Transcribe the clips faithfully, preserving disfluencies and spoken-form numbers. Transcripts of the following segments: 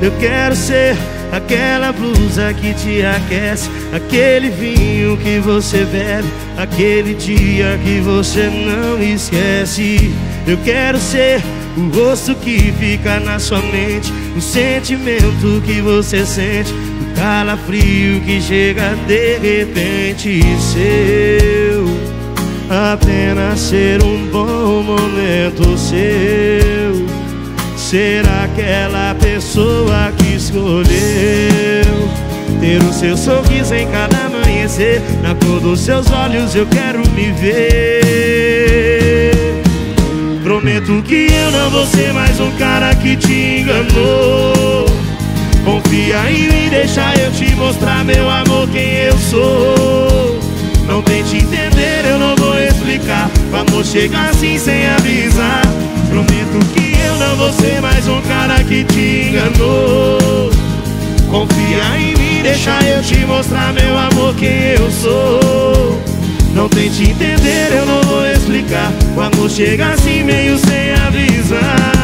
Eu quero ser aquela blusa que te aquece, aquele vinho que você bebe, aquele dia que você não esquece. Eu quero ser o rosto que fica na sua mente, o sentimento que você sente, o calafrio que chega de repente. Seu apenas ser um bom momento seu, ser aquela pessoa que escolheu ter o seu sorriso em cada amanhecer. Na cor dos seus olhos eu quero me ver. Prometo que eu não vou ser mais um cara que te enganou. Confia em mim, deixa eu te mostrar, meu amor, quem eu sou. Não tente entender, eu não vou explicar. O amor chega assim sem avisar. Prometo que eu não vou ser mais um cara que te enganou. Confia em mim, deixa eu te mostrar, meu amor, quem eu sou. Não tente entender, eu não vou explicar. O amor chega assim meio sem avisar.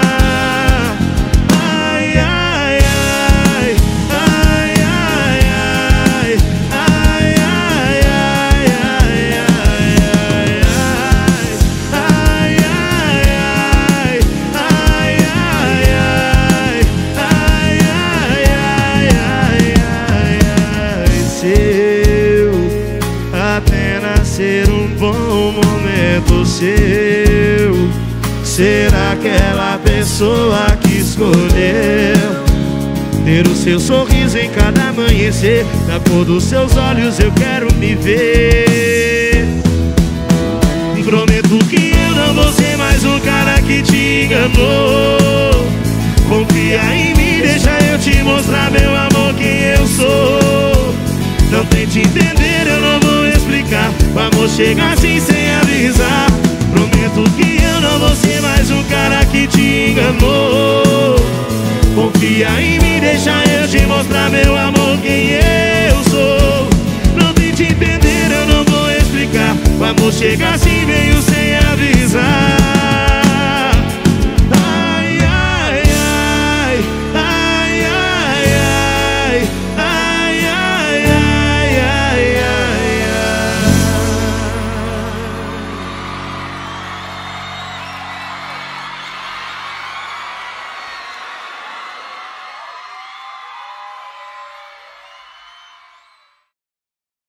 Ai, ai, ai, ai, ai, ai, ai, ai, ai, ai, ai, ai. Seu apenas ser um bom momento seu, ser aquela pessoa que escolheu ter o seu sorriso em cada amanhecer. Na cor dos seus olhos eu quero me ver. Prometo que eu não vou ser mais um cara que te enganou. Confia em mim, deixa eu te mostrar, meu amor, quem eu sou. Não tente entender, eu não vou explicar. O amor chega assim sem avisar. Prometo que eu não vou ser mais um cara que te enganou. Confia em mim, deixa eu te mostrar, meu amor, quem eu sou. Não tente entender, eu não vou explicar. O amor chega assim meio sem avisar.